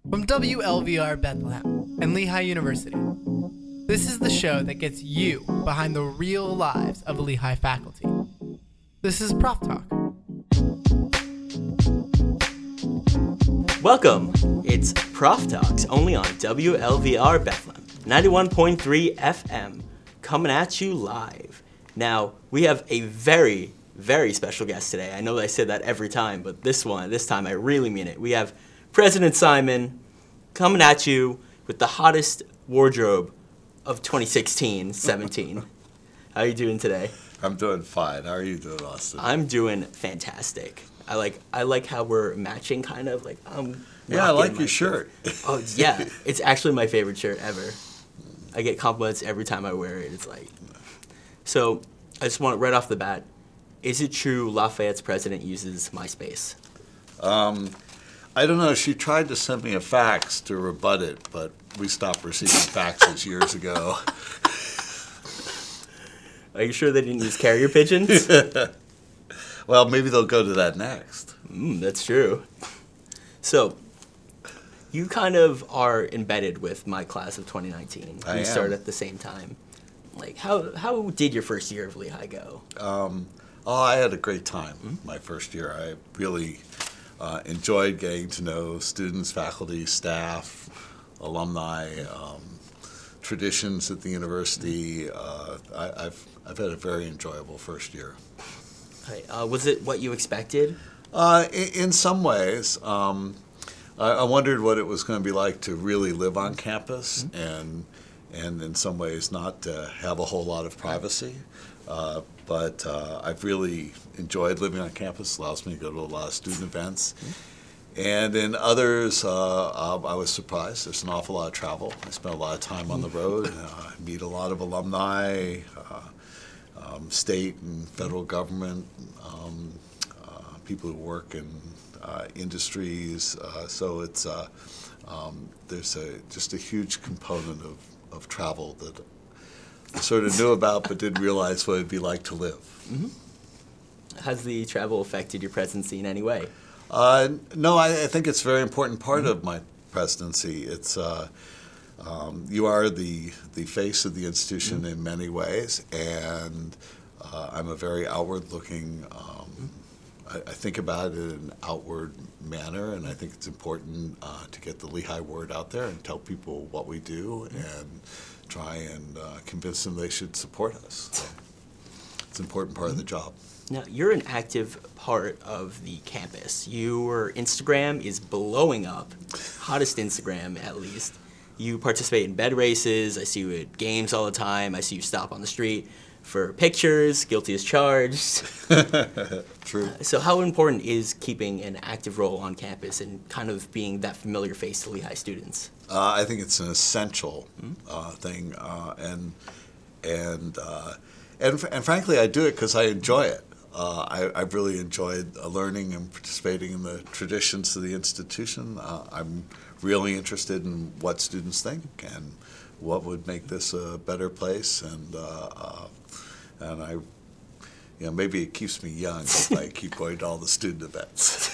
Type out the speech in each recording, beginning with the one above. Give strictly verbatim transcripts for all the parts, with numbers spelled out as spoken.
From W L V R Bethlehem and Lehigh University, this is the show that gets you behind the real lives of Lehigh faculty. This is Prof Talk. Welcome. It's Prof Talks, only on W L V R Bethlehem, ninety-one point three F M, coming at you live. Now, we have a very, very special guest today. I know I said that every time, but this one, this time I really mean it. We have President Simon coming at you with the hottest wardrobe of twenty sixteen seventeen. How are you doing today? I'm doing fine. How are you doing, Austin? I'm doing fantastic. I like I like how we're matching, kind of like I'm. Yeah, I like your shirt. Oh yeah, it's actually my favorite shirt ever. I get compliments every time I wear it. It's like, so I just want right off the bat, is it true Lafayette's president uses MySpace? Um, I don't know. She tried to send me a fax to rebut it, but we stopped receiving faxes years ago. Are you sure they didn't use carrier pigeons? Well, maybe they'll go to that next. Mm, that's true. So, you kind of are embedded with my class of twenty nineteen. I we am. started at the same time. Like, how how did your first year of Lehigh go? Um, oh, I had a great time mm-hmm. my first year. I really uh, enjoyed getting to know students, faculty, staff, alumni, um, traditions at the university. Uh, I, I've I've had a very enjoyable first year. Right. Uh, was it what you expected? Uh, in, in some ways. Um, I, I wondered what it was going to be like to really live on campus mm-hmm. and and in some ways not uh, have a whole lot of privacy. Uh, but uh, I've really enjoyed living on campus. It allows me to go to a lot of student events. Mm-hmm. And in others, uh, uh, I was surprised. There's an awful lot of travel. I spent a lot of time on the road, uh, meet a lot of alumni, uh, um, state and federal government, um, uh, people who work in uh, industries. Uh, so it's uh, um, there's a, just a huge component of, of travel that I sort of knew about but didn't realize what it would be like to live. Mm-hmm. Has the travel affected your presidency in any way? Uh, no, I, I think it's a very important part mm-hmm. of my presidency. It's uh, um, you are the the face of the institution mm-hmm. in many ways, and uh, I'm a very outward-looking. Um, I, I think about it in an outward manner, and I think it's important uh, to get the Lehigh word out there and tell people what we do mm-hmm. and try and uh, convince them they should support us. So it's an important part mm-hmm. of the job. Now, you're an active part of the campus. Your Instagram is blowing up, hottest Instagram at least. You participate in bed races. I see you at games all the time. I see you stop on the street for pictures, guilty as charged. True. Uh, so how important is keeping an active role on campus and kind of being that familiar face to Lehigh students? Uh, I think it's an essential uh, thing, uh, and and, uh, and and frankly, I do it because I enjoy it. Uh, I, I've really enjoyed uh, learning and participating in the traditions of the institution. Uh, I'm really interested in what students think and what would make this a better place, and uh, uh, and I, you know, maybe it keeps me young if I keep going to all the student events.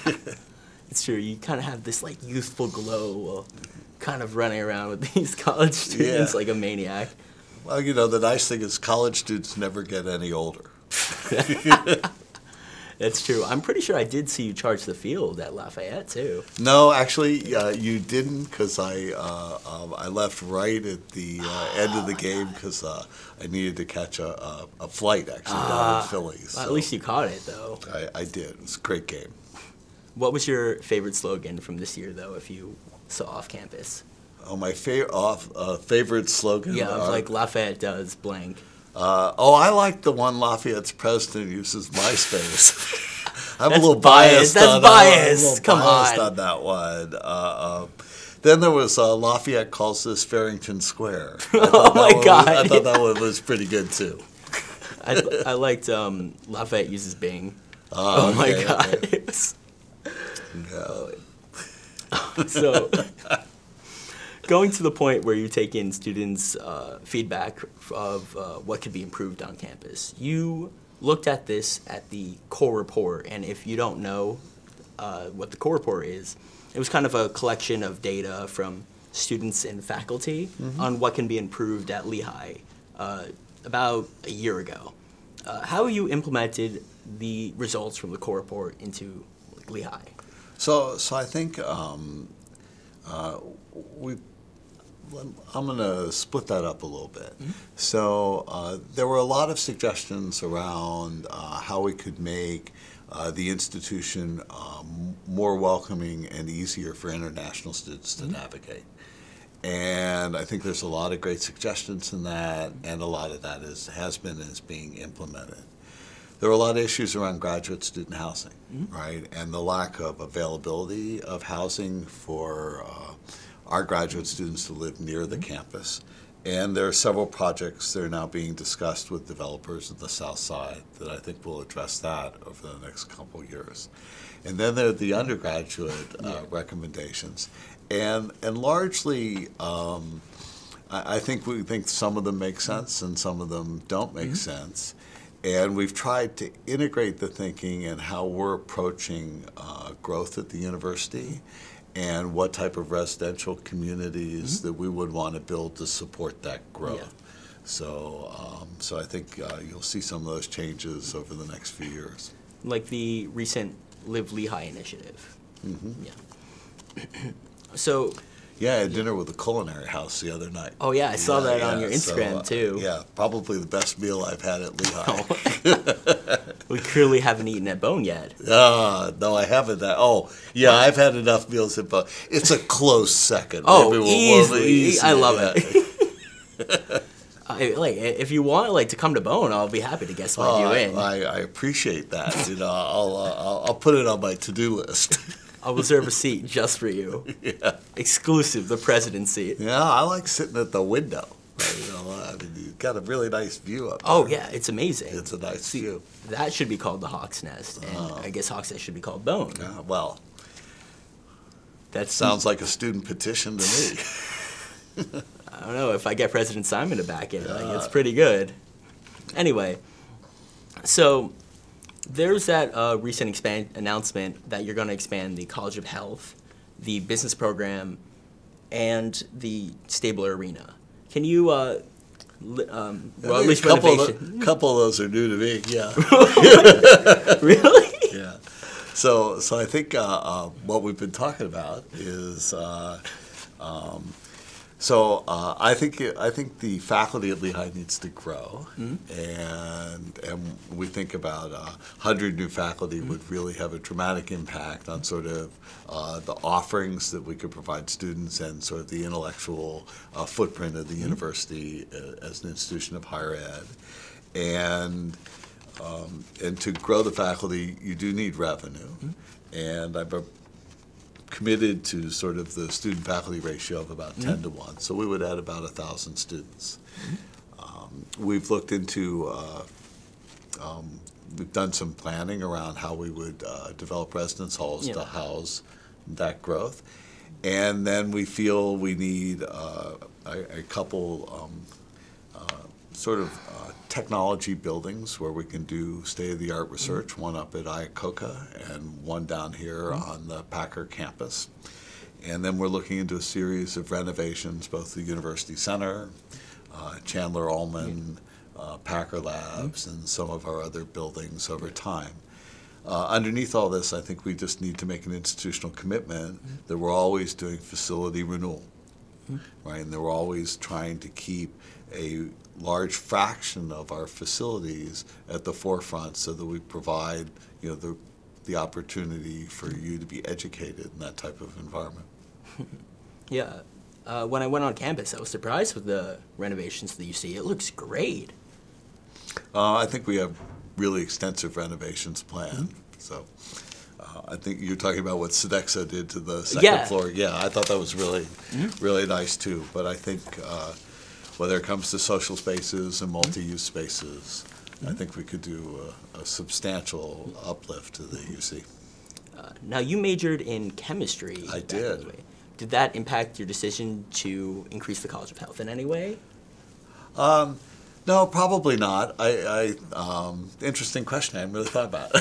It's true. You kind of have this like youthful glow while kind of running around with these college students Yeah. like a maniac. Well, you know, the nice thing is college students never get any older. That's true. I'm pretty sure I did see you charge the field at Lafayette too. No, actually, uh, you didn't, because I uh, um, I left right at the uh, end of the game because uh, I needed to catch a, a, a flight actually down Ah, in Philly. Well, So at least you caught it though. I, I did. It was a great game. What was your favorite slogan from this year though, if you saw off campus? Oh, my fa- off, uh, favorite slogan. Yeah, of uh, like Lafayette does blank. Uh, oh, I like the one Lafayette's president uses MySpace. I'm That's a little biased. biased. That's on, biased. Uh, I'm a little Come biased on. on that one. Uh, uh, then there was uh, Lafayette calls this Farrington Square. I Oh thought that my one- God. I thought that one was pretty good too. I, I liked um, Lafayette uses Bing. Oh, Oh my okay, God. okay. It was- Yeah. So, going to the point where you take in students' uh, feedback of uh, what could be improved on campus, you looked at this at the core report, and if you don't know uh, what the core report is, it was kind of a collection of data from students and faculty mm-hmm. on what can be improved at Lehigh uh, about a year ago. Uh, how have you implemented the results from the core report into like, Lehigh? So, so I think um, uh, we. I'm going to split that up a little bit. Mm-hmm. So uh, there were a lot of suggestions around uh, how we could make uh, the institution um, more welcoming and easier for international students to mm-hmm. navigate. And I think there's a lot of great suggestions in that, and a lot of that is has been and is being implemented. There are a lot of issues around graduate student housing, mm-hmm. right, and the lack of availability of housing for uh, our graduate students to live near the mm-hmm. campus. And there are several projects that are now being discussed with developers in the South Side that I think will address that over the next couple of years. And then there are the undergraduate uh, yeah. recommendations. And and largely, um, I, I think we think some of them make sense and some of them don't make mm-hmm. sense. And we've tried to integrate the thinking and how we're approaching uh, growth at the university and what type of residential communities mm-hmm. that we would want to build to support that growth. Yeah. So, um, so I think uh, you'll see some of those changes over the next few years. Like the recent Live Lehigh initiative. Mm-hmm. Yeah. So. Yeah, I had dinner with the Culinary House the other night. Oh, yeah, I saw yeah, that yeah. on your Instagram, so, uh, too. Yeah, probably the best meal I've had at Lehigh. Oh. We clearly haven't eaten at Bone yet. Uh, no, I haven't. That. Oh, yeah, I've had enough meals at Bone. It's a close second. Oh, Maybe easily. easy. I love yeah. it. I, like, if you want, like, to come to Bone, I'll be happy to guest slide oh, you I, in. I, I appreciate that. You know, I'll, uh, I'll I'll put it on my to-do list. I'll reserve a seat just for you. Yeah. Exclusive, the president's seat. Yeah, I like sitting at the window. You know, I mean, you've got a really nice view up there. Oh, yeah, it's amazing. It's a nice See, view. That should be called the Hawk's Nest, and Oh. I guess Hawk's Nest should be called Bone. Yeah, well, that sounds like a student petition to me. I don't know if I get President Simon to back it. Like, Uh, it's pretty good. Anyway, so there's that uh, recent expand announcement that you're going to expand the College of Health, the business program, and the Stabler Arena. Can you, uh, li- um, well, at least a couple renovation. of, couple of those are new to me. Yeah. Really? Yeah. So, so I think uh, uh, what we've been talking about is, uh, um, so uh, I think it, I think the faculty at Lehigh needs to grow, mm-hmm. and and we think about uh, one hundred new faculty mm-hmm. would really have a dramatic impact on sort of uh, the offerings that we could provide students and sort of the intellectual uh, footprint of the mm-hmm. university uh, as an institution of higher ed, and. Um, and to grow the faculty, you do need revenue. Mm-hmm. And I've uh, committed to sort of the student-faculty ratio of about mm-hmm. ten to one. So we would add about one thousand students. Mm-hmm. Um, we've looked into, uh, um, we've done some planning around how we would uh, develop residence halls yeah. to house that growth. And then we feel we need uh, a, a couple um, uh, sort of uh, technology buildings where we can do state-of-the-art research, mm-hmm. one up at Iacocca and one down here mm-hmm. on the Packer campus. And then we're looking into a series of renovations, both the University Center, uh, Chandler Ullman, uh, Packer Labs, mm-hmm. and some of our other buildings over time. Uh, underneath all this, I think we just need to make an institutional commitment mm-hmm. that we're always doing facility renewal, mm-hmm. right? And that we're always trying to keep a large fraction of our facilities at the forefront so that we provide, you know, the the opportunity for you to be educated in that type of environment. Yeah. Uh, when I went on campus, I was surprised with the renovations that you see. It looks great. Uh, I think we have really extensive renovations planned. Mm-hmm. So uh, I think you're talking about what Sodexo did to the second yeah. floor. Yeah, I thought that was really, mm-hmm. really nice too. But I think uh, whether it comes to social spaces and multi-use spaces, mm-hmm. I think we could do a, a substantial uplift to the U C. Uh, now, you majored in chemistry. I did. Did that impact your decision to increase the College of Health in any way? Um, No, probably not. I, I um, interesting question. I hadn't really thought about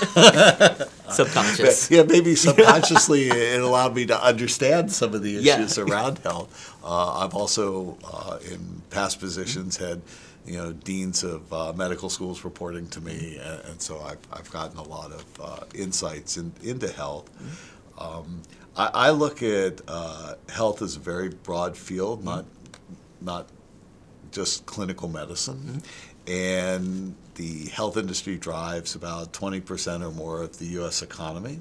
it. Subconscious. Yeah, maybe subconsciously it allowed me to understand some of the issues Yeah. around health. Uh, I've also, uh, in past positions, had you know deans of uh, medical schools reporting to me, and, and so I've, I've gotten a lot of uh, insights in, into health. Um, I, I look at uh, health as a very broad field, not not just clinical medicine. And the health industry drives about twenty percent or more of the U S economy.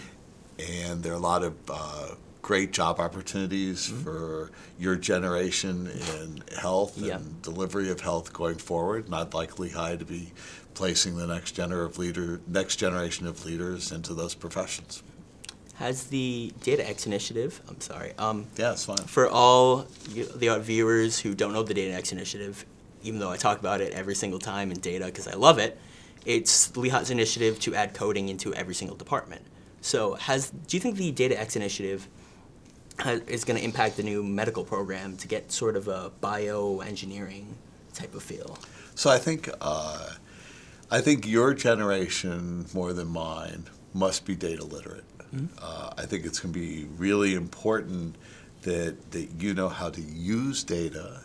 And there are a lot of uh, great job opportunities for your generation in health Yeah. and delivery of health going forward. And I'd like Lehigh to be placing the next gener of leader, next generation of leaders into those professions. Has the DataX initiative, I'm sorry, um, Yeah, it's fine. for all you, the viewers who don't know the DataX initiative, even though I talk about it every single time in data because I love it, it's Lehigh's initiative to add coding into every single department. So has do you think the DataX initiative has, is going to impact the new medical program to get sort of a bioengineering type of feel? So I think uh, I think your generation more than mine must be data literate. Uh, I think it's going to be really important that that you know how to use data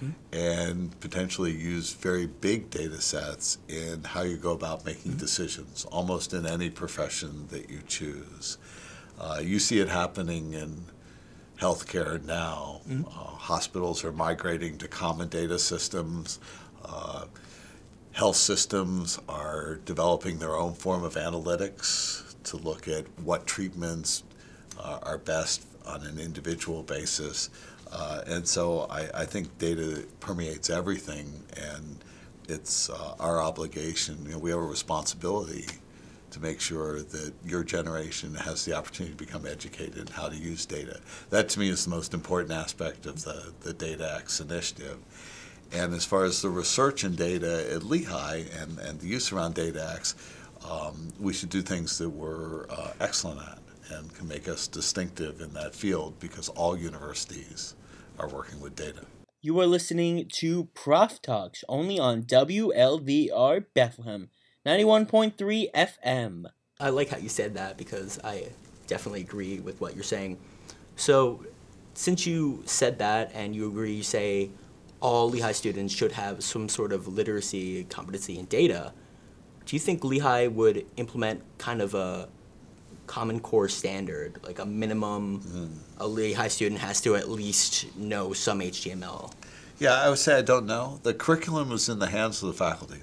and potentially use very big data sets in how you go about making decisions, almost in any profession that you choose. Uh, you see it happening in healthcare now. Uh, hospitals are migrating to common data systems. Uh, health systems are developing their own form of analytics to look at what treatments uh, are best on an individual basis. Uh, and so I, I think data permeates everything, and it's uh, our obligation. You know, we have a responsibility to make sure that your generation has the opportunity to become educated in how to use data. That, to me, is the most important aspect of the, the DataX initiative. And as far as the research in data at Lehigh and, and the use around DataX, um, we should do things that we're uh, excellent at and can make us distinctive in that field, because all universities are working with data. You are listening to Prof Talks, only on W L V R Bethlehem, ninety-one point three F M. I like how you said that because I definitely agree with what you're saying. So since you said that and you agree, you say all Lehigh students should have some sort of literacy competency in data, do you think Lehigh would implement kind of a Common Core standard, like a minimum mm. a Lehigh student has to at least know some H T M L? Yeah, I would say I don't know. The curriculum is in the hands of the faculty.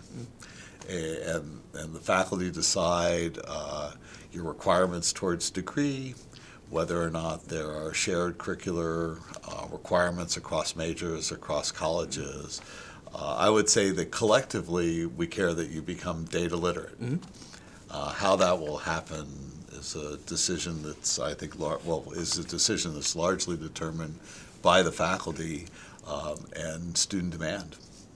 Mm. And, and the faculty decide uh, your requirements towards degree, whether or not there are shared curricular uh, requirements across majors, across colleges. Uh, I would say that collectively we care that you become data literate. Mm-hmm. Uh, how that will happen is a decision that's, I think, lar- well, is a decision that's largely determined by the faculty um, and student demand.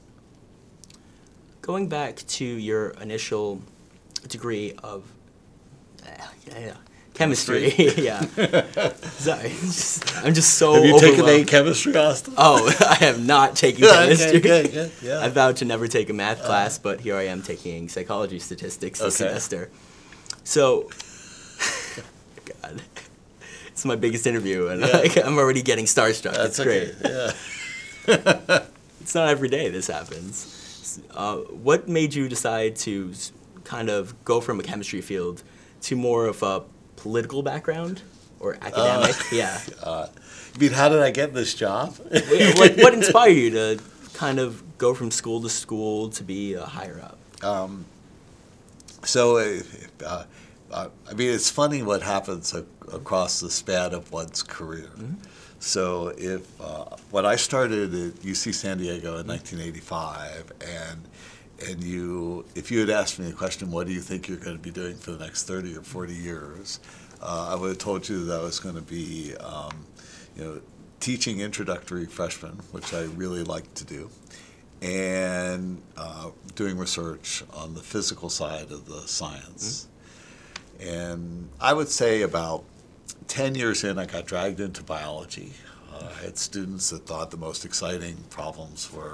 Going back to your initial degree of uh, yeah, yeah, chemistry, yeah. Sorry, just, I'm just so. Have you taken a chemistry, Austin? Oh, I have not taken chemistry. Okay, good, yeah. I vowed to never take a math class, uh, but here I am taking psychology statistics this okay. semester. So, God, it's my biggest interview, and yeah. I, I'm already getting starstruck. That's it's great. Okay. Yeah. It's not every day this happens. Uh, what made you decide to kind of go from a chemistry field to more of a political background or academic? Uh, yeah. Uh, I mean, how did I get this job? Like, what inspired you to kind of go from school to school to be a higher up? Um, so, uh, uh, I mean, it's funny what happens a- across the span of one's career. Mm-hmm. So if uh, when I started at U C San Diego in nineteen eighty-five, and and you, if you had asked me the question, what do you think you're going to be doing for the next thirty or forty years, uh, I would have told you that I was going to be, um, you know, teaching introductory freshmen, which I really like to do, and uh, doing research on the physical side of the science. Mm-hmm. And I would say about ten years in, I got dragged into biology. Uh, I had students that thought the most exciting problems were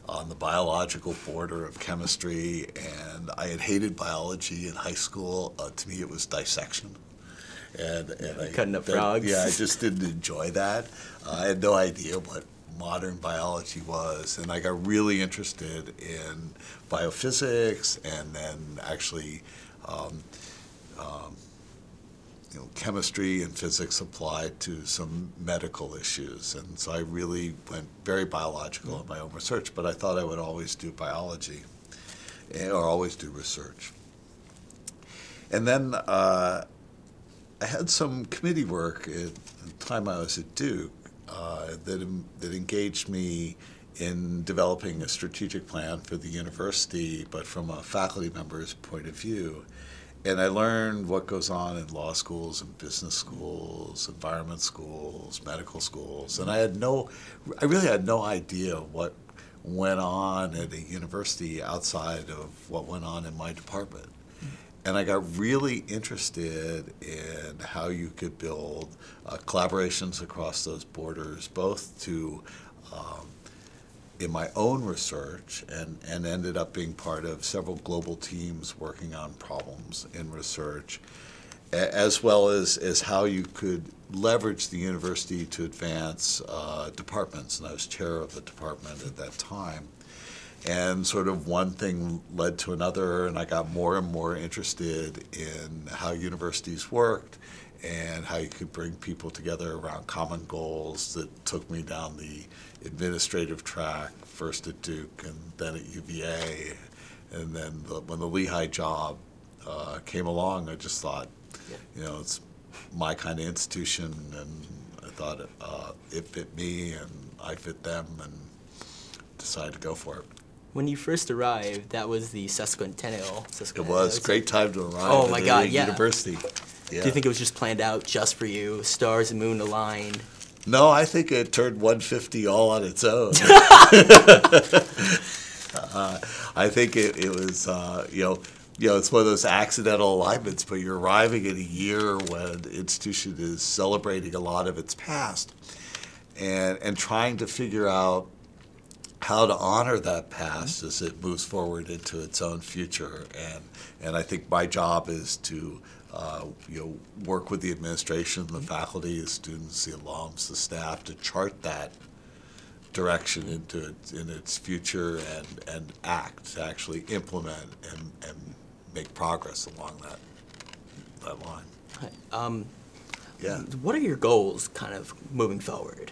on the biological border of chemistry, and I had hated biology in high school. Uh, to me, it was dissection. And, and I, Cutting up that- frogs. Yeah, I just didn't enjoy that. Uh, I had no idea what modern biology was, and I got really interested in biophysics, and then actually um, um, you know, chemistry and physics applied to some medical issues. And so I really went very biological in my own research, but I thought I would always do biology eh, or always do research. And then uh, I had some committee work at the time I was at Duke uh, that, that engaged me in developing a strategic plan for the university, but from a faculty member's point of view. And I learned what goes on in law schools and business schools, environment schools, medical schools. And I had no, I really had no idea what went on at a university outside of what went on in my department. And I got really interested in how you could build uh, collaborations across those borders, both to um, in my own research, and, and ended up being part of several global teams working on problems in research, a- as well as, as how you could leverage the university to advance uh, departments. And I was chair of the department at that time. And sort of one thing led to another, and I got more and more interested in how universities worked and how you could bring people together around common goals. That took me down the administrative track, first at Duke and then at U V A. And then the, when the Lehigh job uh, came along, I just thought, yeah. you know, it's my kind of institution, and I thought uh, it fit me and I fit them, and decided to go for it. When you first arrived, that was the sesquicentennial. It was a great time to arrive Oh at my the God, yeah. university. Yeah. Do you think it was just planned out just for you? Stars and moon aligned? No, I think it turned one fifty all on its own. uh, I think it, it was, uh, you know, you know, it's one of those accidental alignments, but you're arriving at a year when the institution is celebrating a lot of its past, and and trying to figure out how to honor that past as it moves forward into its own future. And and I think my job is to uh, you know, work with the administration, the faculty, the students, the alums, the staff, to chart that direction into its, in its future, and, and act, to actually implement and, and make progress along that that line. Um, Yeah. What are your goals kind of moving forward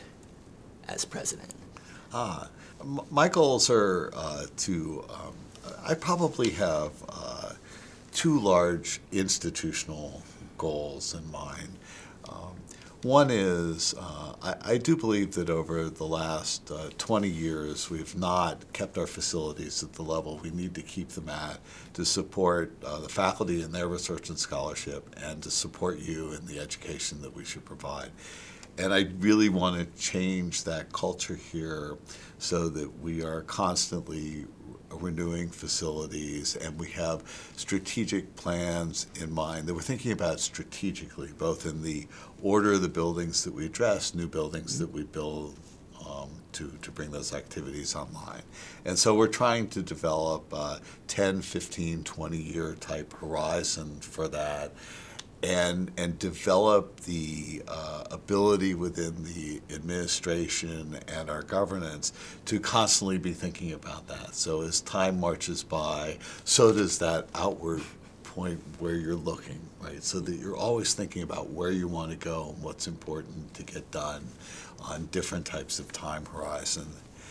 as president? Ah, m- my goals are uh, to, um, I probably have uh, two large institutional goals in mind. Um, one is, uh, I, I do believe that over the last uh, twenty years, we've not kept our facilities at the level we need to keep them at to support uh, the faculty in their research and scholarship, and to support you in the education that we should provide. And I really want to change that culture here so that we are constantly renewing facilities, and we have strategic plans in mind that we're thinking about strategically, both in the order of the buildings that we address, new buildings that we build um, to, to bring those activities online. And so we're trying to develop a ten, fifteen, twenty year type horizon for that. And, and develop the uh, ability within the administration and our governance to constantly be thinking about that. So as time marches by, so does that outward point where you're looking, right? So that you're always thinking about where you want to go and what's important to get done on different types of time horizon.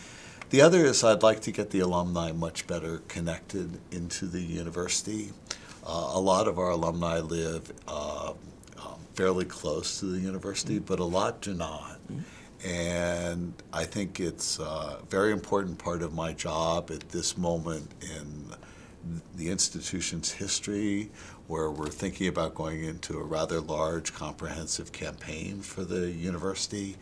The other is I'd like to get the alumni much better connected into the university. Uh, a lot of our alumni live uh, um, fairly close to the university, but a lot do not. Mm-hmm. And I think it's a very important part of my job at this moment in the institution's history, where we're thinking about going into a rather large, comprehensive campaign for the university,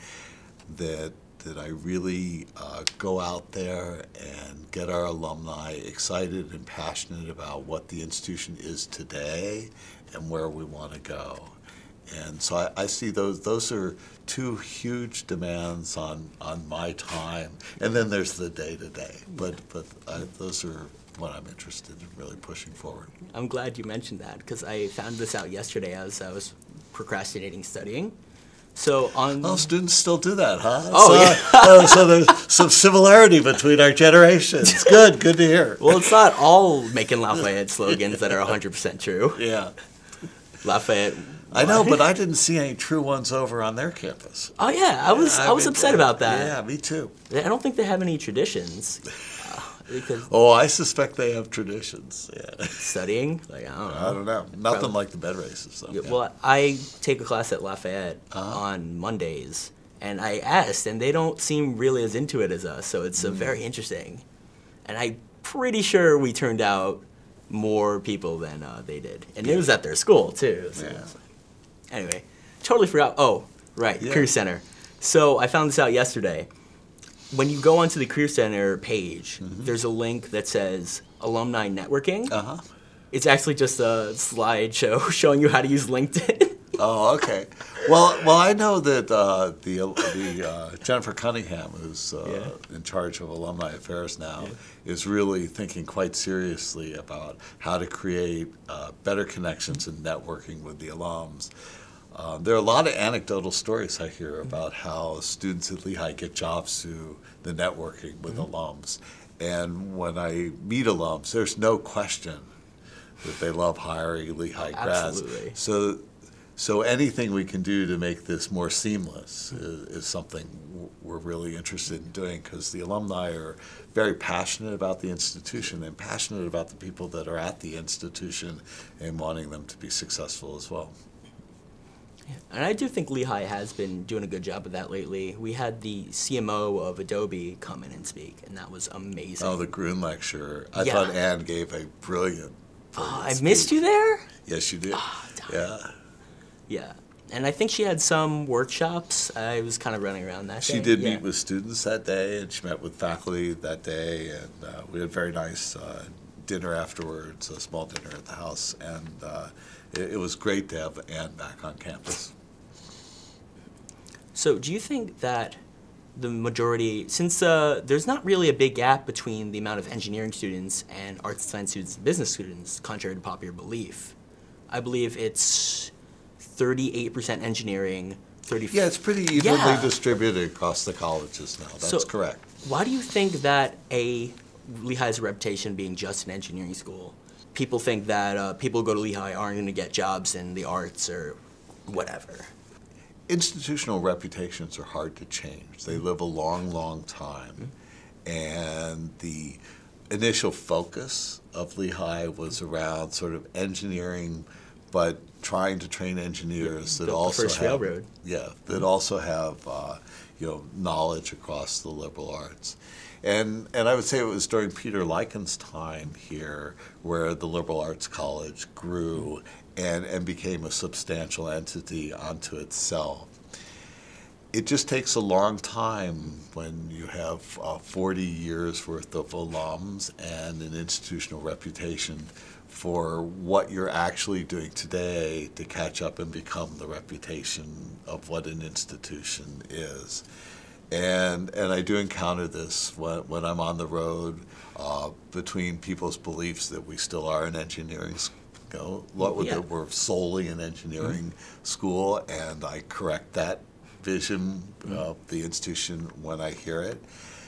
that that I really uh, go out there and get our alumni excited and passionate about what the institution is today and where we want to go. and so I, I see those those are two huge demands on, on my time, and then there's the day to day. But but I, those are what I'm interested in really pushing forward. I'm glad you mentioned that because I found this out yesterday as I was procrastinating studying. So on Oh, students still do that, huh? Oh, so, yeah. uh, so there's some similarity between our generations. Good, good to hear. well, it's not all Macon Lafayette slogans that are one hundred percent true. Yeah. Lafayette. I know, but I didn't see any true ones over on their campus. Oh yeah, I was I, was mean, upset about that. Yeah, me too. I don't think they have any traditions uh, because Oh, I suspect they have traditions. Yeah. studying, like I don't know. I don't know. Nothing Probably. like the bed races, though. Yeah, Yeah. Well, I take a class at Lafayette Uh-huh. on Mondays, and I asked, and they don't seem really as into it as us, so it's uh, Mm. very interesting. And I'm pretty sure we turned out more people than uh, they did, and it was at their school too. So. Yeah. Anyway, totally forgot. Oh, right, Yeah. Career Center. So I found this out yesterday. When you go onto the Career Center page, Mm-hmm. there's a link that says alumni networking. Uh-huh. It's actually just a slideshow showing you how to use LinkedIn. Oh, okay. Well, well, I know that uh, the the uh, Jennifer Cunningham, who's uh, Yeah. in charge of alumni affairs now, is really thinking quite seriously about how to create uh, better connections and networking with the alums. Uh, there are a lot of anecdotal stories I hear about how students at Lehigh get jobs through the networking with alums. And when I meet alums, there's no question that they love hiring Lehigh grads. Absolutely. So, so anything we can do to make this more seamless is, is something w- we're really interested in doing, because the alumni are very passionate about the institution and passionate about the people that are at the institution and wanting them to be successful as well. And I do think Lehigh has been doing a good job of that lately. We had the C M O of Adobe come in and speak, and that was amazing. Oh, the Gruen lecture. I Yeah. thought Anne gave a brilliant, Oh, brilliant I missed speech. you there? Yes, you did. darn. Yeah. Yeah. And I think she had some workshops. I was kind of running around that She day. did Yeah. meet with students that day, and she met with faculty that day, and uh, we had a very nice uh, dinner afterwards, a small dinner at the house, and uh, it, it was great to have Anne back on campus. So do you think that the majority, since uh, there's not really a big gap between the amount of engineering students and arts and science students and business students, contrary to popular belief, I believe it's thirty-eight percent engineering, thirty. Yeah, it's pretty evenly Yeah. distributed across the colleges now. That's So- correct. Why do you think that a Lehigh's reputation being just an engineering school, people think that uh, people who go to Lehigh aren't going to get jobs in the arts or whatever? Institutional reputations are hard to change. They live a long, long time. And the initial focus of Lehigh was around sort of engineering, but trying to train engineers that built the also first have, railroad. yeah, that also have uh, you know knowledge across the liberal arts. And and I would say it was during Peter Lyken's time here where the Liberal Arts College grew and, and became a substantial entity unto itself. It just takes a long time when you have uh, forty years worth of alums and an institutional reputation for what you're actually doing today to catch up and become the reputation of what an institution is. And and I do encounter this when, when I'm on the road uh, between people's beliefs that we still are an engineering school. You know, what, Yeah. that we're solely an engineering school, and I correct that vision of the institution when I hear it.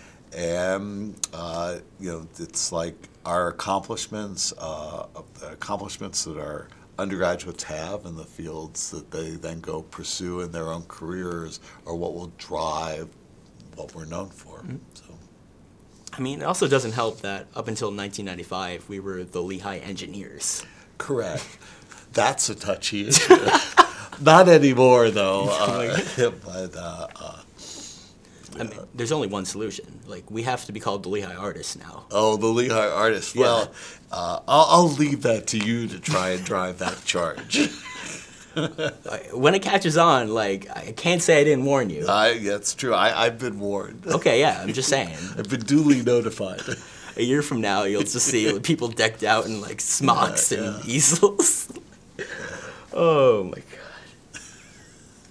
And uh, you know, it's like our accomplishments, uh, the accomplishments that our undergraduates have in the fields that they then go pursue in their own careers are what will drive what we're known for. Mm-hmm. So. I mean, it also doesn't help that up until nineteen ninety-five, we were the Lehigh Engineers. Correct. That's a touchy issue. Not anymore, though. Uh, but uh, uh, I mean, there's only one solution. Like, we have to be called the Lehigh Artists now. oh, the Lehigh artist. Yeah. Well, uh, I'll, I'll leave that to you to try and drive that charge. I- When it catches on, like, I can't say I didn't warn you. I, that's true. I, I've been warned. Okay, yeah, I'm just saying. I've been duly notified. A year from now, you'll just see people decked out in, like, smocks Yeah, and easels. Oh, my God.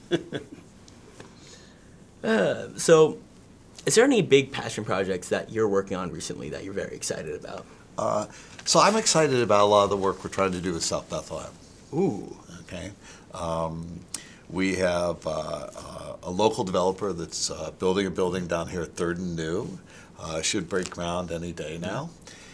uh, so, is there any big passion projects that you're working on recently that you're very excited about? Uh, so I'm excited about a lot of the work we're trying to do with South Bethlehem. Ooh. Okay. Um, we have uh, uh, a local developer that's uh, building a building down here at Third and New. Uh, should break ground any day now.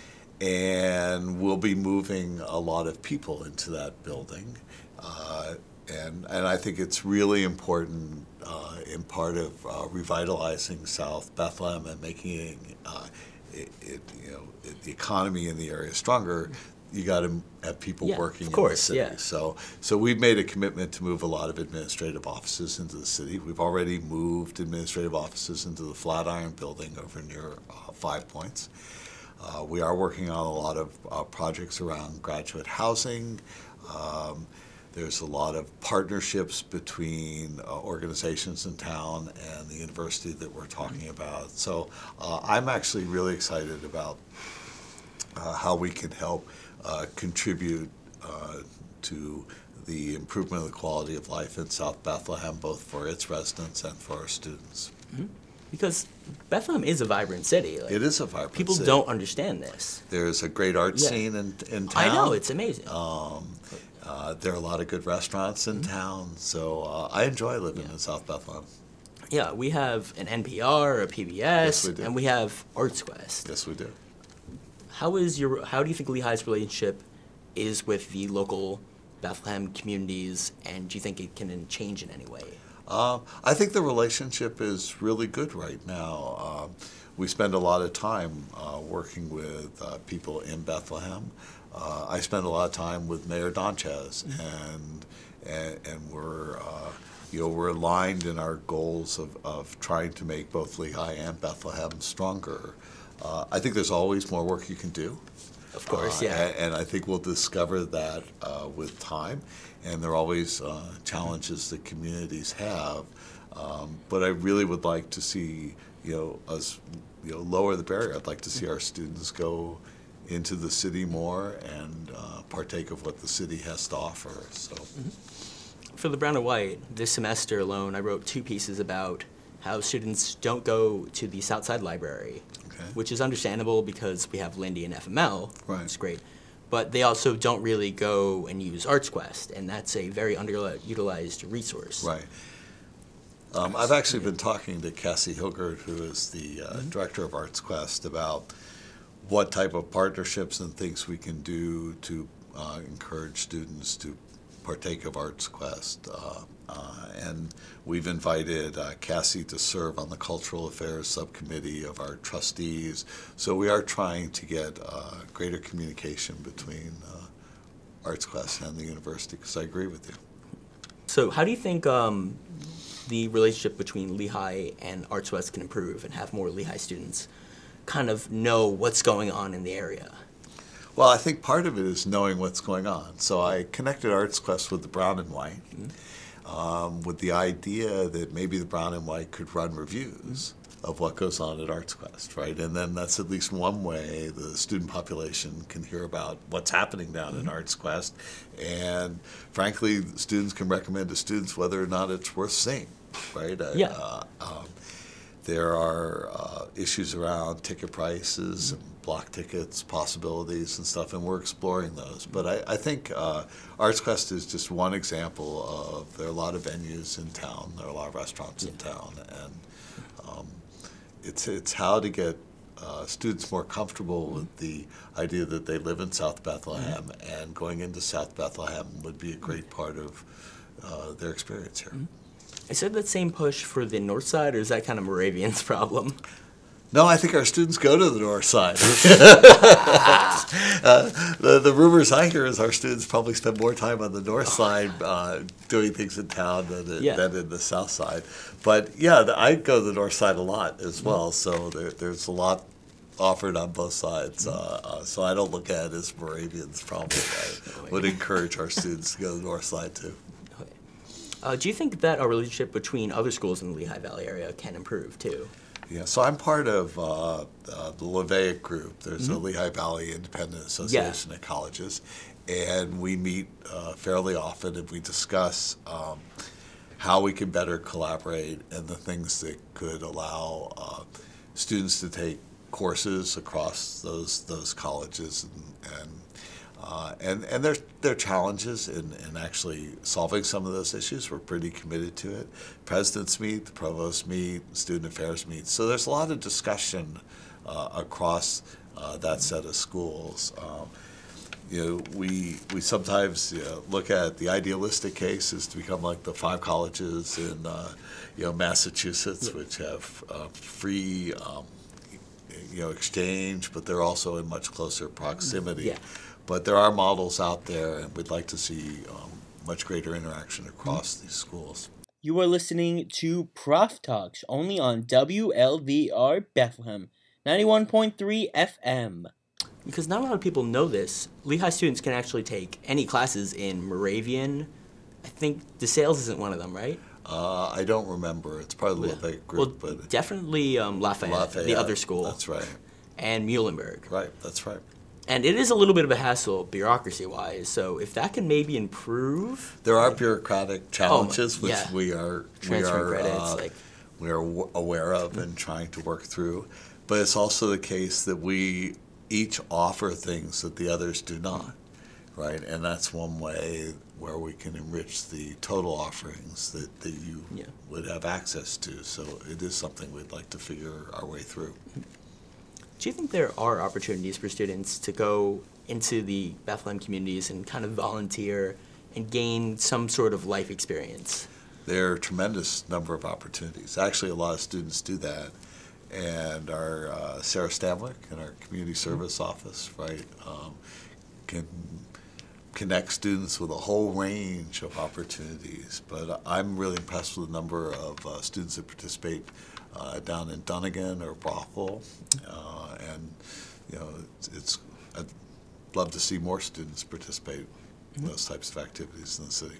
And we'll be moving a lot of people into that building. Uh, and, and I think it's really important uh, in part of uh, revitalizing South Bethlehem and making it, uh, it, it, you know, it, the economy in the area stronger. You got to have people Yeah, working of course, in the city. yeah. So, so we've made a commitment to move a lot of administrative offices into the city. We've already moved administrative offices into the Flatiron building over near uh, Five Points. Uh, we are working on a lot of uh, projects around graduate housing. Um, there's a lot of partnerships between uh, organizations in town and the university that we're talking about. So uh, I'm actually really excited about uh, how we can help uh, contribute uh, to the improvement of the quality of life in South Bethlehem, both for its residents and for our students. Mm-hmm. Because Bethlehem is a vibrant city. Like, It is a vibrant people city. don't understand this. There's a great art Yeah. scene in, in town. I know, it's amazing. Um, uh, there are a lot of good restaurants in town, so uh, I enjoy living Yeah. in South Bethlehem. Yeah, we have an N P R, a P B S, Yes, we do. and we have ArtsQuest. Yes, we do. How is your? How do you think Lehigh's relationship is with the local Bethlehem communities, and do you think it can change in any way? Uh, I think the relationship is really good right now. Um, we spend a lot of time uh, working with uh, people in Bethlehem. Uh, I spend a lot of time with Mayor Donchez, and and, and we're uh, you know we're aligned in our goals of, of trying to make both Lehigh and Bethlehem stronger. Uh, I think there's always more work you can do. Of course, Uh, yeah. and, and I think we'll discover that uh, with time. And there are always uh, challenges that communities have. Um, but I really would like to see, you know, us, you know, lower the barrier. I'd like to see our students go into the city more and uh, partake of what the city has to offer. So, For the Brown and White, this semester alone, I wrote two pieces about how students don't go to the Southside Library, okay. which is understandable because we have Lindy and F M L. Right. It's great. But they also don't really go and use ArtsQuest, and that's a very underutilized resource. Right. Um, I've actually been talking to Cassie Hilgert, who is the uh, Mm-hmm. director of ArtsQuest, about what type of partnerships and things we can do to uh, encourage students to partake of ArtsQuest. Uh, uh, and we've invited uh, Cassie to serve on the Cultural Affairs Subcommittee of our trustees. So we are trying to get uh, greater communication between uh, ArtsQuest and the university, because I agree with you. So how do you think um, the relationship between Lehigh and ArtsQuest can improve and have more Lehigh students kind of know what's going on in the area? Well, I think part of it is knowing what's going on. So I connected ArtsQuest with the Brown and White, mm-hmm. um, with the idea that maybe the Brown and White could run reviews mm-hmm. of what goes on at ArtsQuest, right? And then that's at least one way the student population can hear about what's happening down mm-hmm. in ArtsQuest. And frankly, students can recommend to students whether or not it's worth seeing, right? Yeah. Uh, um, There are uh, issues around ticket prices and block tickets, possibilities and stuff, and we're exploring those. But I, I think uh, ArtsQuest is just one example of, there are a lot of venues in town, there are a lot of restaurants in town, and um, it's, it's how to get uh, students more comfortable with the idea that they live in South Bethlehem, mm-hmm. and going into South Bethlehem would be a great part of uh, their experience here. Mm-hmm. Is there that same push for the north side, or is that kind of Moravian's problem? No, I think our students go to the north side. uh, the, the rumors I hear is our students probably spend more time on the north side uh, doing things in town than, in- Yeah. than in the south side. But yeah, the, I go to the north side a lot as well, so there, there's a lot offered on both sides. Uh, uh, so I don't look at it as Moravian's problem. I would encourage our students to go to the north side too. Okay. Uh, do you think that our relationship between other schools in the Lehigh Valley area can improve too? Yeah, so I'm part of uh, uh, the Levaic group. There's a Lehigh Valley Independent Association of Colleges, and we meet uh, fairly often, and we discuss um, how we can better collaborate and the things that could allow uh, students to take courses across those those colleges and and uh, and, and there there are challenges in, in actually solving some of those issues. We're pretty committed to it. Presidents meet, the provosts meet, student affairs meet. So there's a lot of discussion uh, across uh, that set of schools. Um, You know, we we sometimes you know, look at the idealistic case is to become like the five colleges in uh, you know Massachusetts, which have uh, free um, you know exchange, but they're also in much closer proximity. Yeah. But there are models out there, and we'd like to see um, much greater interaction across these schools. You are listening to Prof Talks only on W L V R Bethlehem ninety-one point three F M. Because not a lot of people know this, Lehigh students can actually take any classes in Moravian. I think DeSales isn't one of them, right? Uh, I don't remember. It's probably a big group, well, but definitely um, Lafayette, Lafayette, the other school. That's right. And Muhlenberg. Right, that's right. And it is a little bit of a hassle bureaucracy-wise, so if that can maybe improve... There are bureaucratic challenges, Oh, which yeah. we are we Transfer are credits, uh, like... we are w- aware of and trying to work through. But it's also the case that we each offer things that the others do not, right? And that's one way where we can enrich the total offerings that, that you Yeah. would have access to. So it is something we'd like to figure our way through. Do you think there are opportunities for students to go into the Bethlehem communities and kind of volunteer and gain some sort of life experience? There are a tremendous number of opportunities. Actually, a lot of students do that. And our uh, Sarah Stamwick in our community service office, right, um, can connect students with a whole range of opportunities. But I'm really impressed with the number of uh, students that participate uh, down in Dunnigan or Bothell. Uh, and, you know, it's, it's, I'd love to see more students participate in those types of activities in the city.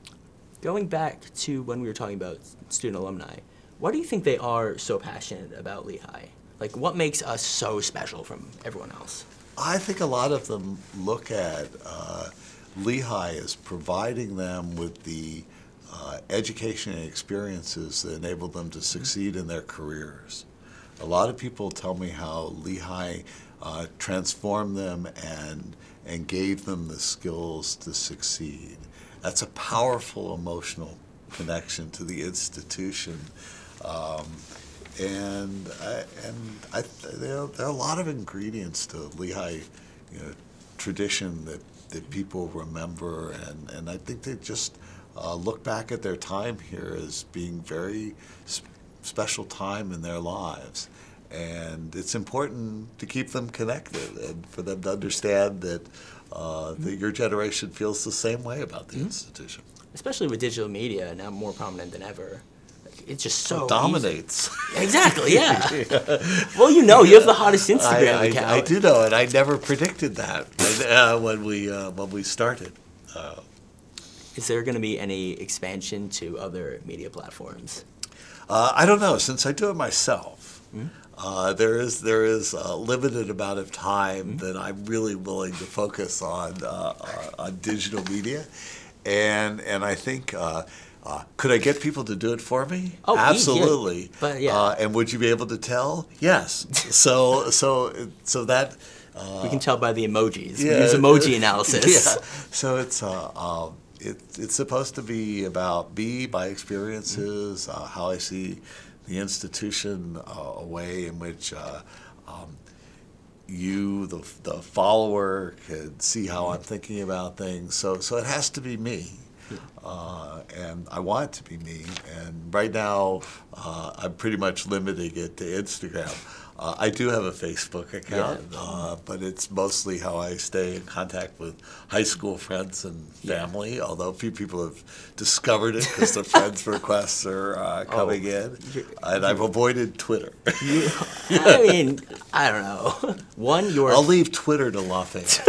Going back to when we were talking about student alumni, why do you think they are so passionate about Lehigh? Like, what makes us so special from everyone else? I think a lot of them look at uh, Lehigh as providing them with the uh, education and experiences that enable them to succeed in their careers. A lot of people tell me how Lehigh uh, transformed them and and gave them the skills to succeed. That's a powerful emotional connection to the institution. Um, and I, and I, there, there are a lot of ingredients to Lehigh, you know, tradition that, that people remember, and, and I think they just uh, look back at their time here as being very sp- special time in their lives. And it's important to keep them connected and for them to understand that, uh, that your generation feels the same way about the mm-hmm. institution. Especially with digital media now more prominent than ever. It's just so it dominates. Easy. Exactly, yeah. yeah. Well, you know, you have the hottest Instagram I, I, account. I do know, and I never predicted that when, uh, when we uh, when we started. Uh, Is there going to be any expansion to other media platforms? Uh, I don't know. Since I do it myself, mm-hmm. uh, there is there is a limited amount of time mm-hmm. that I'm really willing to focus on uh, on digital media, and and I think. Uh, Uh, could I get people to do it for me? Oh, absolutely. Yeah. But yeah. Uh, and would you be able to tell? Yes. So so so that uh, we can tell by the emojis. Yeah, we use emoji analysis. Yeah. So it's uh, uh, it, it's supposed to be about me, my experiences, uh, how I see the institution, uh, a way in which uh, um, you, the the follower, can see how I'm thinking about things. So so it has to be me. Uh, and I want it to be me. And right now, uh, I'm pretty much limiting it to Instagram. Uh, I do have a Facebook account, yeah. uh, but it's mostly how I stay in contact with high school friends and family, yeah. although a few people have discovered it because their friends' requests are uh, coming oh, in. And I've avoided Twitter. You, I mean, I don't know. One, you're... I'll leave Twitter to Lafayette.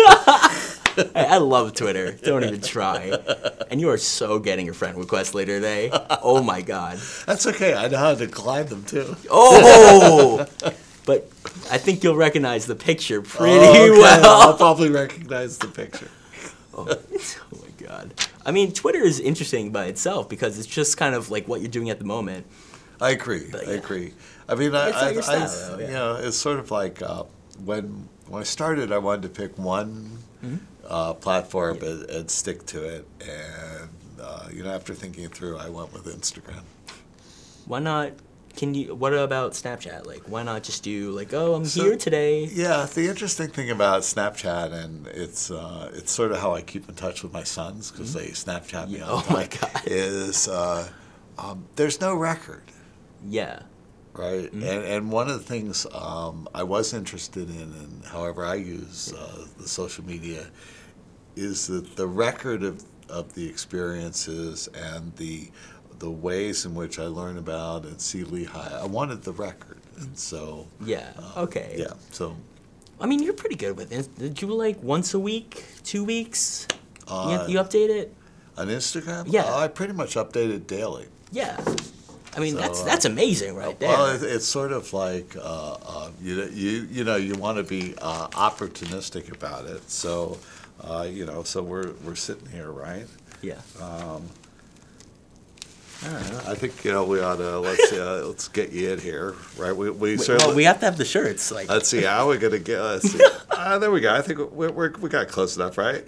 I love Twitter. Don't even try. And you are so getting your friend requests later today. Oh, my God. That's okay. I know how to decline them, too. Oh! But I think you'll recognize the picture pretty oh, okay. well. I'll probably recognize the picture. Oh, oh, my God. I mean, Twitter is interesting by itself because it's just kind of like what you're doing at the moment. I agree. But, I yeah. agree. I mean, I, It's not I, your I, style, though, yeah. you know, it's sort of like uh, when when I started, I wanted to pick one Mm-hmm. uh, platform and, and stick to it. And uh, you know, after thinking it through, I went with Instagram. Why not? Can you? What about Snapchat? Like, why not just do like, oh, I'm So- here today? Yeah, the interesting thing about Snapchat, and it's uh, it's sort of how I keep in touch with my sons because they Snapchat me Yeah, all oh the my time, God. is uh, um, there's no record. Yeah. Right, and and one of the things um, I was interested in, and however I use uh, the social media, is that the record of, of the experiences and the the ways in which I learn about and see Lehigh. I wanted the record, and so Yeah. Okay. yeah. So I mean, you're pretty good with it. Did you like once a week, two weeks? uh, you, you update it? on Instagram, Yeah. uh, I pretty much update it daily. Yeah. I mean, So, that's uh, that's amazing right there. Well, it, it's sort of like uh, uh, you you you know you want to be uh, opportunistic about it. So uh, you know, so we're we're sitting here, right? yeah. I don't know. I think you know we ought to let's uh, let's get you in here, right? We we Wait, certainly. well, we have to have the shirts. Like, Let's see how we're gonna get. Let's see. Ah, there we go. I think we we we got close enough, right?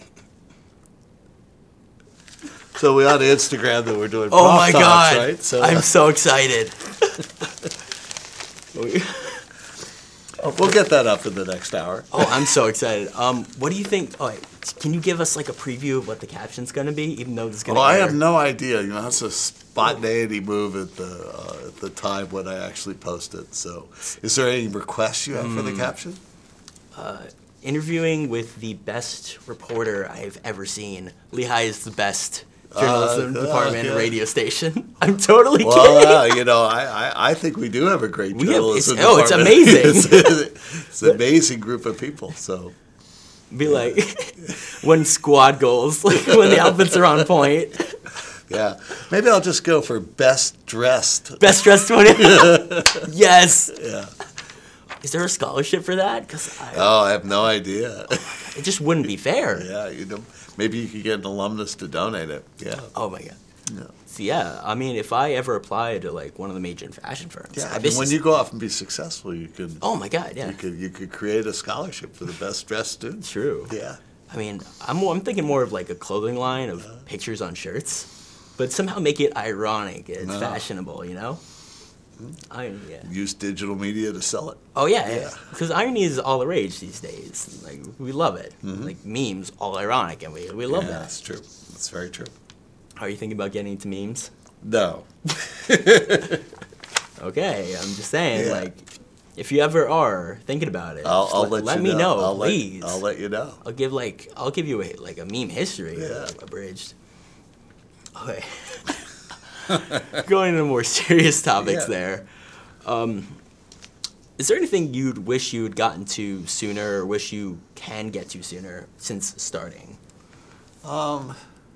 So we ought to Instagram that we're doing. oh Prof my Talks, god, Right? So I'm so excited. we'll get that up in the next hour. Oh, I'm so excited. Um, what do you think? Oh, wait, can you give us like a preview of what the caption's gonna be, even though it's gonna? Well, I air? have no idea. You know, that's a spontaneity move at the uh, at the time when I actually post it. So, is there any requests you have for Hmm. the caption? Interviewing with the best reporter I've ever seen. Lehigh is the best journalism Uh, department yeah. radio station. I'm totally Well, kidding. uh, you know, I, I, I think we do have a great We have- journalism it's- oh, it's department. amazing. it's, it's an amazing group of people. So, Be like when squad goals, like when the outfits are on point. yeah, maybe I'll just go for best dressed. Best dressed twenty. Yes. Yeah. Is there a scholarship for that? Because Oh, I have no idea. it just wouldn't be fair. yeah, you know, maybe you could get an alumnus to donate it. Yeah. Oh my god. Yeah. So yeah, I mean, if I ever apply to like one of the major fashion firms, Yeah, I I mean, this when is- you go off and be successful, you could oh my god, yeah, you could you could create a scholarship for the best dressed students. true. Yeah. I mean, I'm more, I'm thinking more of like a clothing line of pictures on shirts, but somehow make it ironic. It's No. fashionable, you know. I yeah. Use digital media to sell it. Oh yeah, Yeah. because irony is all the rage these days. Like we love it. Mm-hmm. Like memes, all ironic, and we we love yeah, that. that's true. That's very true. Are you thinking about getting into memes? No. Okay, I'm just saying, Yeah. like, if you ever are thinking about it, I'll, just I'll let, let, you me know, I'll please. Let, I'll let you know. I'll give like I'll give you a like a meme history Yeah. abridged. Okay. Going into more serious topics Yeah. there. Um, is there anything you'd wish you'd gotten to sooner or wish you can get to sooner since starting? Um,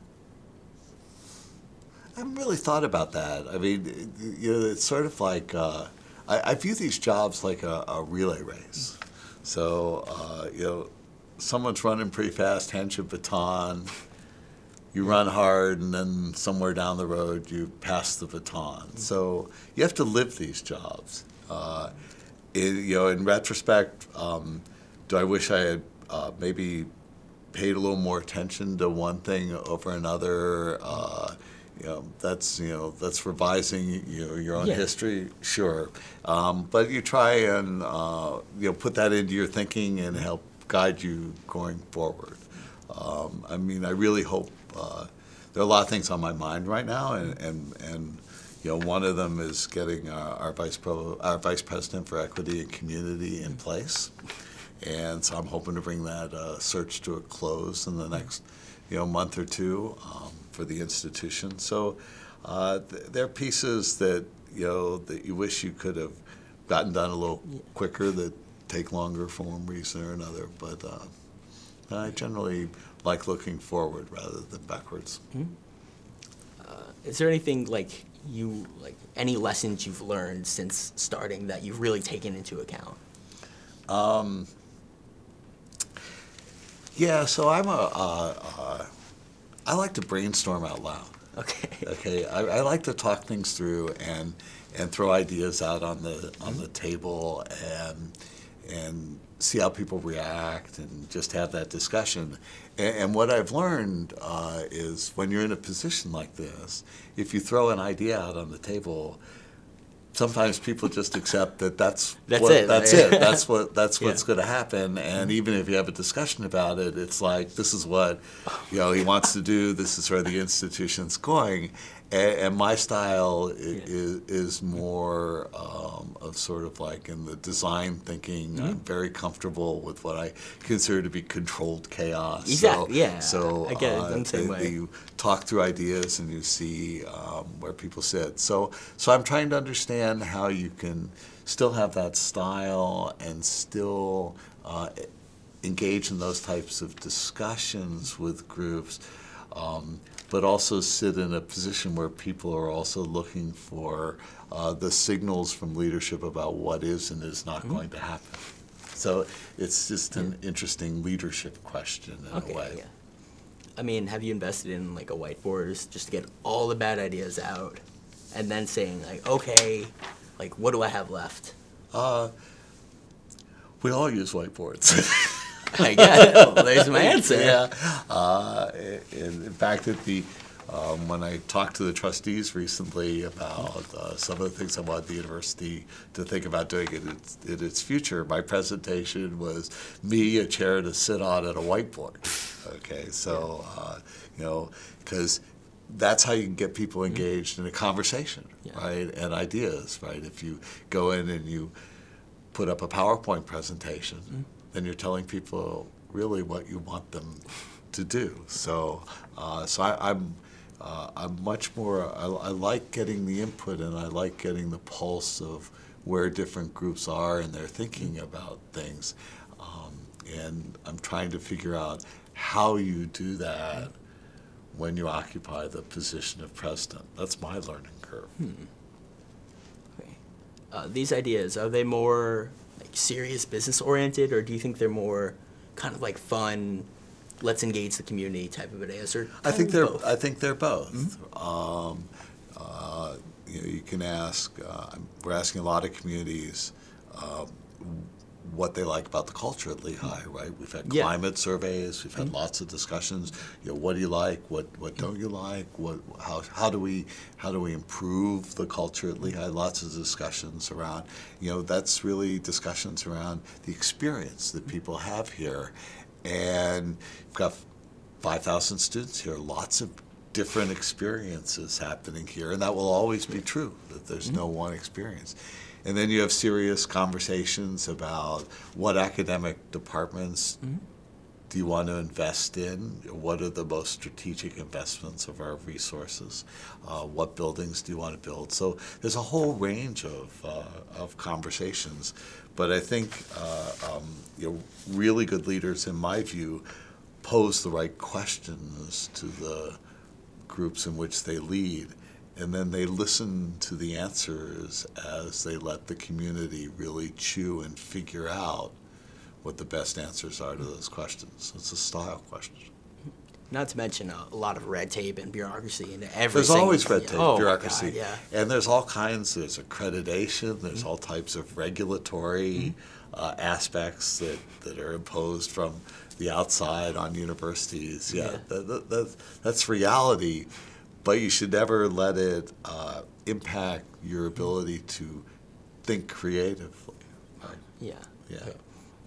I haven't really thought about that. I mean, it- you know, it's sort of like uh, I, I view these jobs like a, a relay race. So, uh, you know, someone's running pretty fast, hands you a baton. You run hard, and then somewhere down the road, you pass the baton. So you have to live these jobs. Uh, in, you know, in retrospect, um, do I wish I had uh, maybe paid a little more attention to one thing over another? Uh, you know, that's you know that's revising you know, your own Yeah. history, sure. Um, but you try and uh, you know put that into your thinking and help guide you going forward. Um, I mean, I really hope uh, there are a lot of things on my mind right now, and and, and you know, one of them is getting our, our vice pro, our vice president for equity and community in place, and so I'm hoping to bring that uh, search to a close in the next you know month or two um, for the institution. So uh, th- there are pieces that you know that you wish you could have gotten done a little quicker that take longer for one reason or another, but. Uh, I generally like looking forward rather than backwards. Is there anything like you like any lessons you've learned since starting that you've really taken into account? Yeah, so I'm a, uh, uh, I like to brainstorm out loud. Okay. Okay, I, I like to talk things through and and throw ideas out on the on the table and and see how people react and just have that discussion. And, and what I've learned uh, is when you're in a position like this, if you throw an idea out on the table, sometimes people just accept that that's That's what, it. That's it. That's what that's what's Yeah. going to happen. And even if you have a discussion about it, it's like this is what you know he wants to do. This is where the institution's going. And, and my style i- Yeah. is is more um, of sort of like in the design thinking. Mm-hmm. I'm very comfortable with what I consider to be controlled chaos. Exactly, So, yeah. So I get it. uh, I'm the same the- way. You talk through ideas and you see um, where people sit. So, so I'm trying to understand how you can still have that style and still uh, engage in those types of discussions with groups, um, but also sit in a position where people are also looking for uh, the signals from leadership about what is and is not going to happen. So it's just an interesting leadership question in Okay, a way. yeah. I mean, have you invested in like a whiteboard just to get all the bad ideas out, and then saying like, okay, like what do I have left? Uh, we all use whiteboards. I guess. Well, there's my answer. Yeah. Uh, in, in fact, at the um, when I talked to the trustees recently about uh, some of the things I wanted the university to think about doing in its, in its future, my presentation was me, a chair to sit on, and a whiteboard. Okay, so uh, you know, because that's how you can get people engaged in a conversation, Yeah. right, and ideas, right. If you go in and you put up a PowerPoint presentation, Mm-hmm. then you're telling people really what you want them to do. So, uh, so I, I'm, uh, I'm much more. I, I like getting the input, and I like getting the pulse of where different groups are and they're thinking about things. Um, and I'm trying to figure out how you do that when you occupy the position of president. That's my learning curve. Okay. Uh, these ideas, are they more like serious business oriented, or do you think they're more kind of like fun, let's engage the community type of ideas? Or I kind think of they're. both? I think they're both. Um, uh, you know, you can ask. Uh, we're asking a lot of communities uh, what they like about the culture at Lehigh. Right? We've had Yeah. climate surveys. We've had lots of discussions. You know, what do you like? What What don't you like? What How How do we How do we improve the culture at Lehigh? Lots of discussions around. You know, that's really discussions around the experience that people have here, and we've got five thousand students here, lots of different experiences happening here, and that will always be true, that there's no one experience. And then you have serious conversations about what academic departments do you want to invest in, what are the most strategic investments of our resources, uh, what buildings do you want to build. So there's a whole range of, uh, of conversations, but I think uh, um, you know, really good leaders, in my view, pose the right questions to the groups in which they lead, and then they listen to the answers as they let the community really chew and figure out what the best answers are to those questions. It's a style question. Not to mention uh, a lot of red tape and bureaucracy in every There's single- always red tape, oh my bureaucracy, God, yeah. and there's all kinds. There's accreditation. There's all types of regulatory uh, aspects that, that are imposed from the outside on universities. Yeah, Yeah. That, that, that, that's reality, but you should never let it uh, impact your ability to think creatively. Right? Yeah. Yeah. Okay.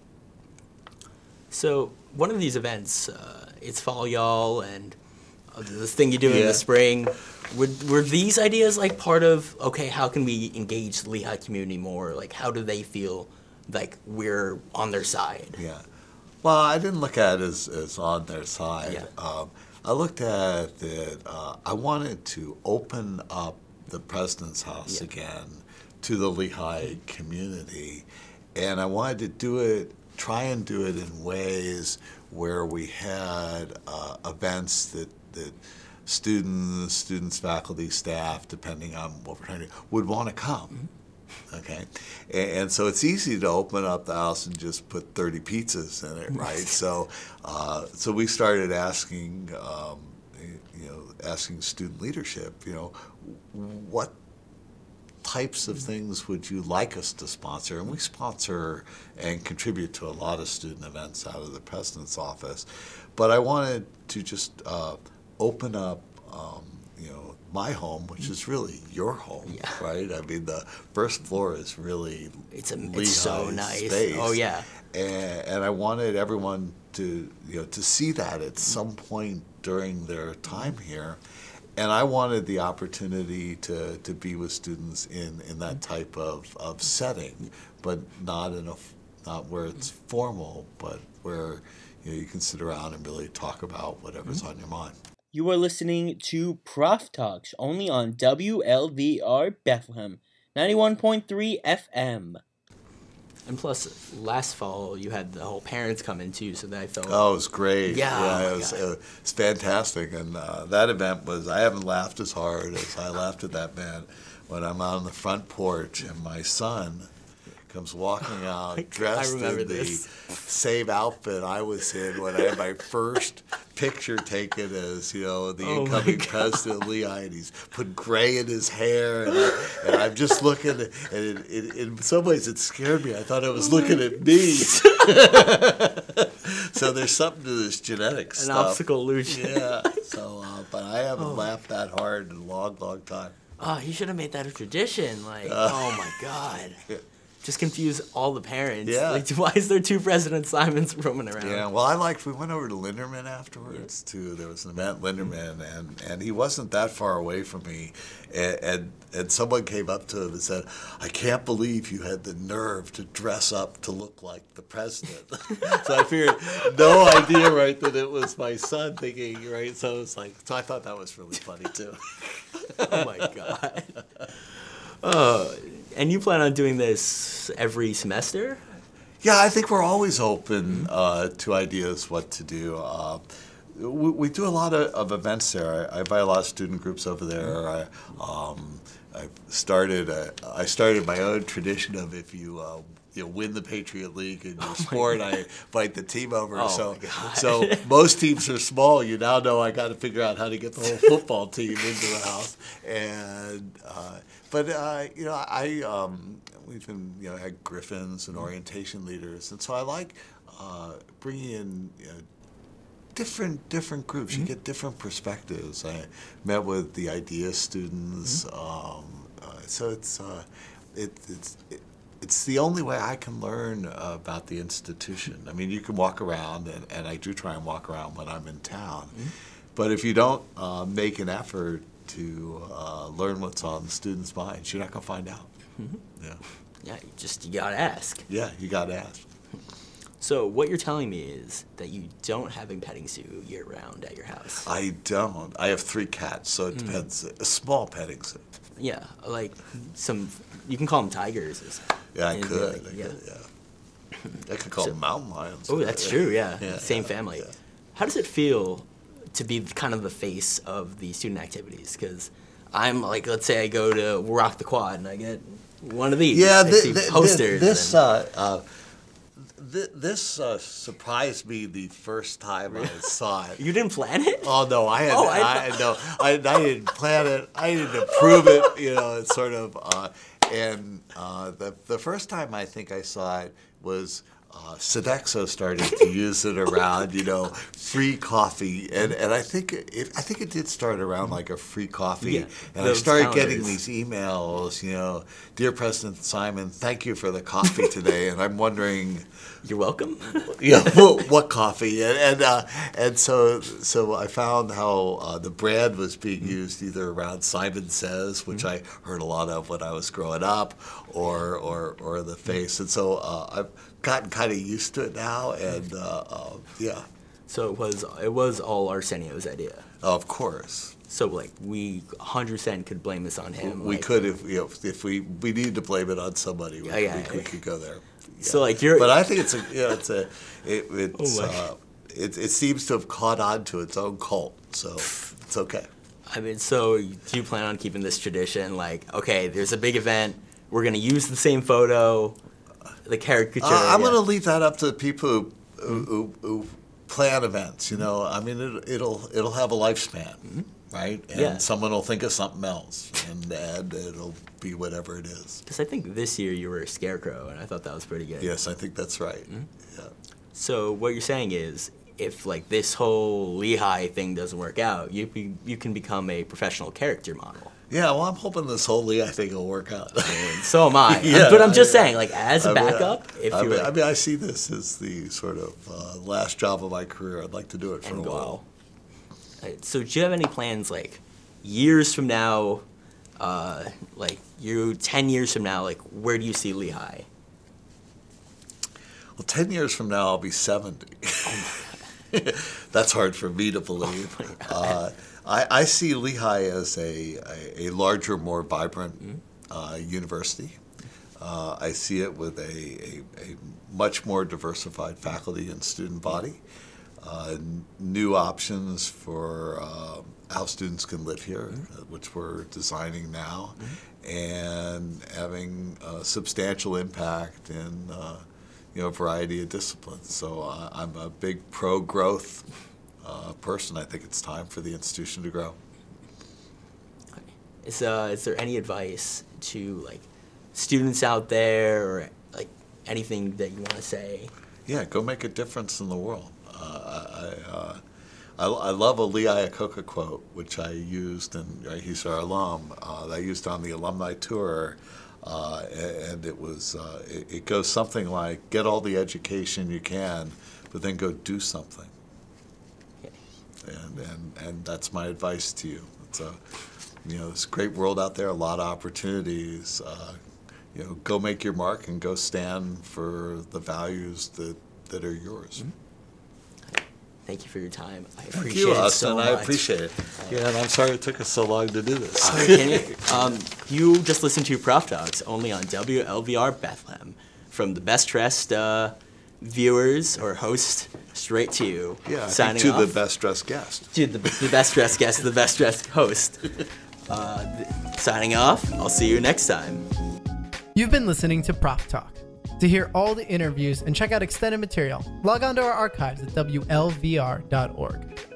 So one of these events, uh, it's Fall Y'all, and uh, this thing you do in Yeah. the spring. Were, were these ideas like part of, okay, how can we engage the Lehigh community more? Like, how do they feel like we're on their side? Yeah. Well, I didn't look at it as, as on their side. Yeah. Um, I looked at it, uh, I wanted to open up the President's House Yeah. again to the Lehigh community, and I wanted to do it, try and do it in ways where we had uh, events that, that students, students, faculty, staff, depending on what we're trying to do, would want to come. Okay, and, and so it's easy to open up the house and just put thirty pizzas in it, right? so, uh, so we started asking um, you know, asking student leadership, you know, what types of things would you like us to sponsor? And we sponsor and contribute to a lot of student events out of the president's office. But I wanted to just uh, open up, um, you know, my home, which is really your home, yeah. right? I mean, the first floor is really it's, a, it's so nice. Space. Oh, yeah. And, and I wanted everyone to, you know, to see that at some point during their time here. And I wanted the opportunity to, to be with students in, in that type of, of setting, but not in a not where it's formal, but where, you know, you can sit around and really talk about whatever's on your mind. You are listening to Prof Talks, only on W L V R Bethlehem, ninety-one point three F M. And plus, last fall, you had the whole parents come in, too, so that I felt... Oh, it was great. Yeah, yeah oh it, was, it was fantastic. And uh, that event was, I haven't laughed as hard as I laughed at that man when I'm out on the front porch and my son comes walking out dressed in the this. same outfit I was in when I had my first picture taken as, you know, the Oh incoming president, Lehigh, and he's put gray in his hair, and, I, and I'm just looking, and it, it, in some ways it scared me. I thought it was looking at me. So there's something to this genetic An stuff. obstacle illusion. Yeah. So, uh, but I haven't oh. laughed that hard in a long, long time. Oh, he should have made that a tradition. Like, uh, oh my God. Just confuse all the parents. Yeah. Like, why is there two President Simons roaming around? Yeah, well, I liked, we went over to Linderman afterwards, yeah. too. There was an event at Linderman, and, and he wasn't that far away from me. And, and and someone came up to him and said, I can't believe you had the nerve to dress up to look like the president. So I figured, no idea, right, that it was my son thinking, right? So it's like, so I thought that was really funny, too. Oh, my God. Oh, and you plan on doing this every semester? Yeah, I think we're always open uh, to ideas what to do. Uh, we, we do a lot of, of events there. I, I invite a lot of student groups over there. I, um, I started a, I started my own tradition of if you uh, you know, win the Patriot League in your sport, I invite the team over. Oh so my God. so most teams are small. You now know I got to figure out how to get the whole football team into the house. And uh, but uh, you know I um, we've been you know had Griffins and orientation leaders, and so I like uh, bringing in. You know, Different different groups. You mm-hmm. get different perspectives. I met with the IDEA students, mm-hmm. um, uh, so it's uh, it, it's it, it's the only way I can learn uh, about the institution. I mean, you can walk around, and, and I do try and walk around when I'm in town. Mm-hmm. But if you don't uh, make an effort to uh, learn what's on the students' minds, you're not going to find out. Mm-hmm. Yeah. Yeah. You just you gotta ask. Yeah, you got to ask. So what you're telling me is that you don't have a petting zoo year-round at your house. I don't. I have three cats, so it mm. depends. A small petting zoo. Yeah, like some, you can call them tigers. Or something. Yeah, I could. Like, I yeah. could, yeah. I could call so, them mountain lions. Oh, that's yeah. true, yeah. yeah Same yeah, family. Yeah. How does it feel to be kind of the face of the student activities? Because I'm like, let's say I go to Rock the Quad and I get one of these. Yeah, I th- see th- posters. This, and, uh, uh, th- this uh, surprised me the first time I saw it. You didn't plan it? Oh no, I had. Oh, I, I I no, I, I didn't plan it. I didn't approve it. You know, it's sort of. Uh, and uh, the the first time I think I saw it was. Uh, Sodexo started to use it around, you know, free coffee, and, and I think it I think it did start around like a free coffee, yeah, and I started calendars. getting these emails, you know, dear President Simon, thank you for the coffee today, and I'm wondering, you're welcome. Yeah, what, what coffee, and and uh, and so so I found how uh, the brand was being used either around Simon Says, which mm-hmm. I heard a lot of when I was growing up, or or or the face, and so uh, I've gotten kind of used to it now, and uh, uh, yeah. So it was it was all Arsenio's idea. Of course. So like we one hundred percent could blame this on him. We like, could if you know, if we we needed to blame it on somebody. We, yeah, yeah, we, yeah. we could go there. Yeah. So like you're. But I think it's a you know, it's a it, it's oh uh, it it seems to have caught on to its own cult, so it's okay. I mean, so do you plan on keeping this tradition? Like, okay, there's a big event. We're gonna use the same photo. The caricature. Uh, I'm yeah. going to leave that up to the people who, who, who, plan events. You know, I mean, it, it'll it'll have a lifespan, mm-hmm. right? And yeah. someone will think of something else, and, and it'll be whatever it is. Because I think this year you were a Scarecrow, and I thought that was pretty good. Yes, I think that's right. Mm-hmm. Yeah. So what you're saying is, if like this whole Lehigh thing doesn't work out, you be, you can become a professional character model. Yeah, well, I'm hoping this whole Lehigh thing will work out. And so am I. Yeah, but I'm just I, saying, like, as a I mean, backup, if I you mean, like, I mean, I see this as the sort of uh, last job of my career. I'd like to do it for and a go while. out. Uh, So do you have any plans, like, years from now, uh, like, you, ten years from now, like, where do you see Lehigh? Well, ten years from now, I'll be seventy. That's hard for me to believe. Oh uh, I, I see Lehigh as a, a, a larger, more vibrant uh, university. Uh, I see it with a, a, a much more diversified faculty and student body, uh, n- new options for uh, how students can live here, uh, which we're designing now, and having a substantial impact in uh, you know, a variety of disciplines. So uh, I'm a big pro-growth uh, person. I think it's time for the institution to grow. Is uh, is there any advice to like students out there, or like anything that you want to say? Yeah, go make a difference in the world. Uh, I, uh, I I love a Lee Iacocca quote, which I used, and uh, he's our alum. Uh, that I used on the alumni tour. Uh, and it was uh, it, it goes something like, get all the education you can, but then go do something. Okay. And, and and that's my advice to you. It's a, you know, this great world out there, a lot of opportunities. Uh, you know, go make your mark and go stand for the values that, that are yours. Mm-hmm. Thank you for your time. I appreciate Thank you, it Austin. so much. I appreciate it. Yeah, and I'm sorry it took us so long to do this. Sorry, Kenny. um, you just listened to Prof Talks only on W L V R Bethlehem. From the best dressed uh, viewers or host straight to you. Yeah, I signing think to off. the best dressed guest. To the, the best dressed guest, the best dressed host. Uh, th- signing off. I'll see you next time. You've been listening to Prof Talk. To hear all the interviews and check out extended material, log on to our archives at W L V R dot org.